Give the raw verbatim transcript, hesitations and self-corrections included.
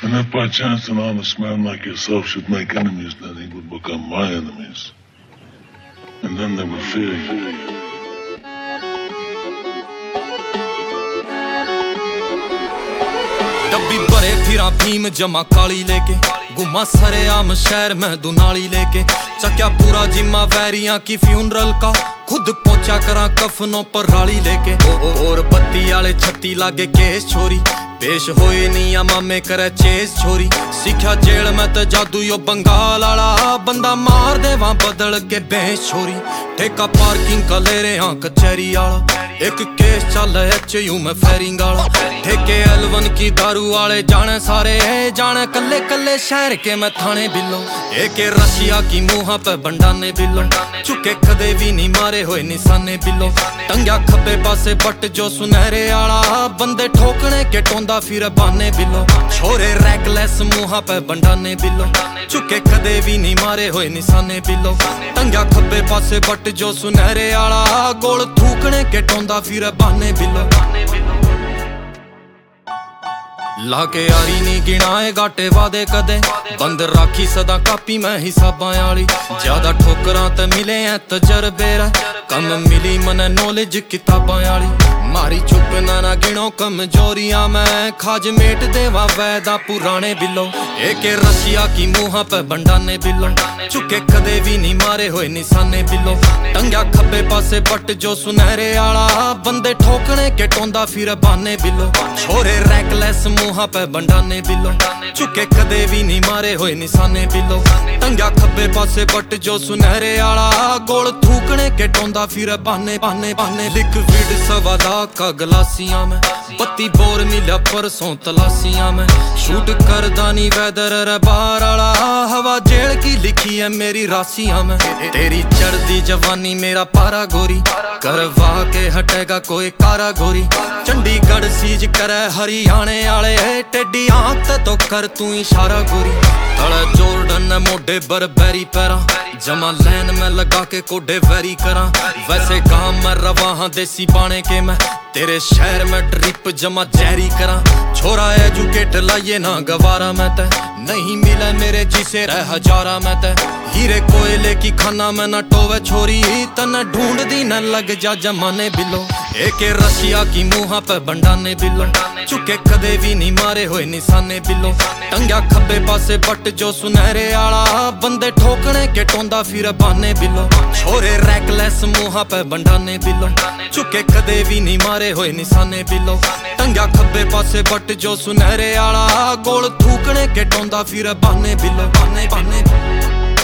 And if by chance an honest man like yourself should make enemies, then he would become my enemies. And then they would fear you. डब्बी भरे फिरा भीम जमा काली लेके गुमा सरे आम शहर में दुनाली लेके चक्या पूरा जिम्मा वैरियां की फ्यूनरल का खुद पहुंचा करा कफनों पर राली लेके ओ, ओ, और बत्ती आले छत्ती लागे केस छोरी पेश होए नी आ मामे करे चेस छोरी सीखा जेल में तो जादू यो बंगाल आला बंदा मार दे वहां बदल के बेस छोरी ठेका पार्किंग का ले रहे हाँ कचहरी आला एक केस चल एच यू में फेरिंग आला ठेके एलवन की दारू वाले जाने सारे जाने कल्ले कल्ले शहर के मैं थाने बिलो एक रशिया की मुहा पे बंडाने बिलो चुके कदे भी नहीं मारे हुए निशाने बिलो टंग्या खब्बे पासे बट जो सुनहरे आला बंदे ठोकने के टोंदा फिर बाने बिलो छोरे रैकलेस मुहा पे बंडाने बिलो चुके कदे भी नहीं मारे हुए निशाने बिलो टंग्या खब्बे पासे बट जो सुनहरे आला गोल थूकने के टोंदा फिर बाने बिलो लाके यारी नी गिनाए घाटे वादे कदे बंद राखी सदा कापी मैं हिसाबां आली ज्यादा ठोकरां ते मिले हैं तजर्बे कम मिली मने नॉलेज किताबां आली मारी चुप ना ना गिनो कमजोरियां मैं खाज मेट देवा वैदा पुराने बिलो एक रशिया की मुहा पे बंडाने बिलो चुके कदे भी नहीं मारे हुए निशाने बिलो टंग्या खब्बे पासे बट जो सुनहरे आला बंदे ठोकने के टोंदा फिर बाने बिलो छोरे रैकलेस मुहा पे बंडाने बिलो चुके कदे भी नहीं मारे हुए निशाने बिलो टंग्या खब्बे पासे बट जो सुनहरे आला गोल थूकने के टोंदा फिर बाने बाने बाने लिक्विड सवादा का गलासियां में बत्ती बोर मिला परसों तलासियां में शूट करदा नी वेदर बाहर आला हवा जेल की लिखी है मेरी रासियां में तेरी चढ़दी जवानी मेरा पारा गोरी करवा के हटेगा कोई कारा गोरी चंडीगढ़ सीज करे हरियाणे आले टेडी आंख तो कर तू इशारा गोरी थड़ा जोर्डन मोडे बरबेरी पैरा जमा लैन में लगा के कोडे वेरी करा वैसे गांव में रवा हाँ देसी बाणे के मैं तेरे शहर में ट्रिप जमा जहरी करा छोरा एजुकेट लाइए ना गवारा मैं ते नहीं मिले मेरे जिसे रह हजारा मैं ते हीरे कोयले की खाना में ना टोवे छोरी तन ढूंढ दी न लग जा जमाने बिलो एक रशिया की मुहा पे बंडाने बिलो चुके कदे भी नहीं मारे हुए निशाने बिलो टंग्या खब्बे पासे बट जो सुनहरे आला बंदे ठोकने के टोंदा फिर बाने बिलो छोरे रैकलेस मुहा पे बंडाने बिलो चुके कदे भी नहीं मारे हुए निशाने बिलो टंग्या खब्बे पासे बट जो सुनहरे आला गोल थूकने के टोंदा फिर बाने बिलो बाने बाने